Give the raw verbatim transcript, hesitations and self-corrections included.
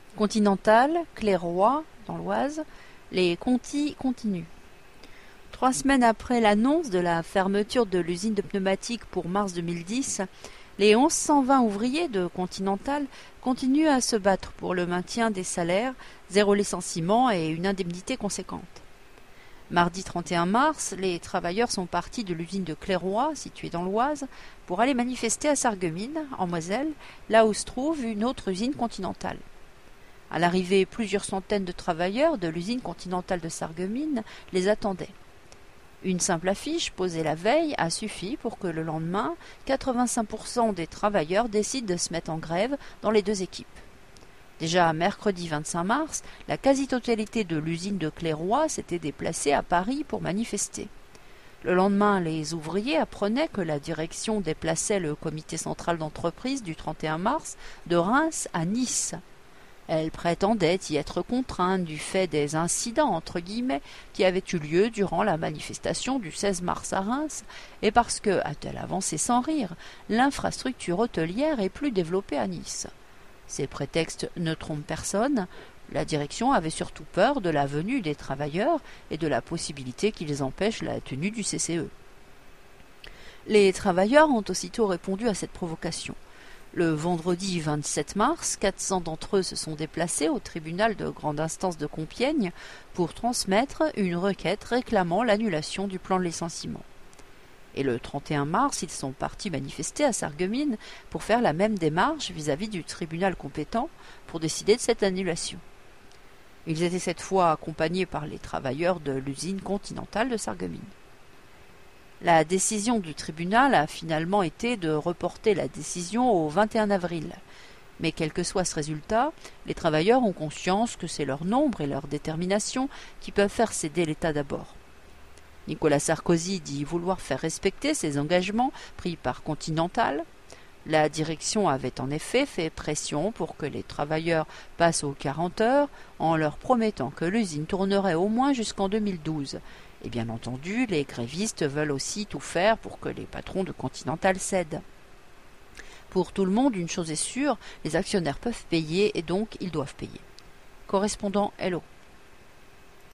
Continental, Clairoy, dans l'Oise, les Conti continuent. Trois semaines après l'annonce de la fermeture de l'usine de pneumatiques pour mars deux mille dix, les mille cent vingt ouvriers de Continental continuent à se battre pour le maintien des salaires, zéro licenciement et une indemnité conséquente. Mardi trente et un mars, les travailleurs sont partis de l'usine de Clairoy, située dans l'Oise, pour aller manifester à Sarreguemines, en Moselle, là où se trouve une autre usine Continental. À l'arrivée, plusieurs centaines de travailleurs de l'usine Continentale de Sarreguemines les attendaient. Une simple affiche posée la veille a suffi pour que le lendemain, quatre-vingt-cinq pour cent des travailleurs décident de se mettre en grève dans les deux équipes. Déjà mercredi vingt-cinq mars, la quasi-totalité de l'usine de Clairoy s'était déplacée à Paris pour manifester. Le lendemain, les ouvriers apprenaient que la direction déplaçait le comité central d'entreprise du trente et un mars de Reims à Nice. Elle prétendait y être contrainte du fait des incidents entre guillemets qui avaient eu lieu durant la manifestation du seize mars à Reims et parce que, a-t-elle avancé sans rire, l'infrastructure hôtelière est plus développée à Nice. Ces prétextes ne trompent personne. La direction avait surtout peur de la venue des travailleurs et de la possibilité qu'ils empêchent la tenue du C C E. Les travailleurs ont aussitôt répondu à cette provocation. Le vendredi vingt-sept mars, quatre cents d'entre eux se sont déplacés au tribunal de grande instance de Compiègne pour transmettre une requête réclamant l'annulation du plan de licenciement. Et le trente et un mars, ils sont partis manifester à Sarreguemines pour faire la même démarche vis-à-vis du tribunal compétent pour décider de cette annulation. Ils étaient cette fois accompagnés par les travailleurs de l'usine Continentale de Sarreguemines. La décision du tribunal a finalement été de reporter la décision au vingt et un avril. Mais quel que soit ce résultat, les travailleurs ont conscience que c'est leur nombre et leur détermination qui peuvent faire céder l'État d'abord. Nicolas Sarkozy dit vouloir faire respecter ses engagements pris par Continental. La direction avait en effet fait pression pour que les travailleurs passent aux quarante heures en leur promettant que l'usine tournerait au moins jusqu'en deux mille douze. Et bien entendu, les grévistes veulent aussi tout faire pour que les patrons de Continental cèdent. Pour tout le monde, une chose est sûre, les actionnaires peuvent payer et donc ils doivent payer. Correspondant Hello.